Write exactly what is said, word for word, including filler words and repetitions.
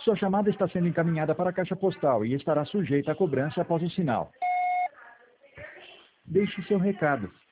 Sua chamada está sendo encaminhada para a caixa postal e estará sujeita a cobrança após o sinal. Deixe seu recado.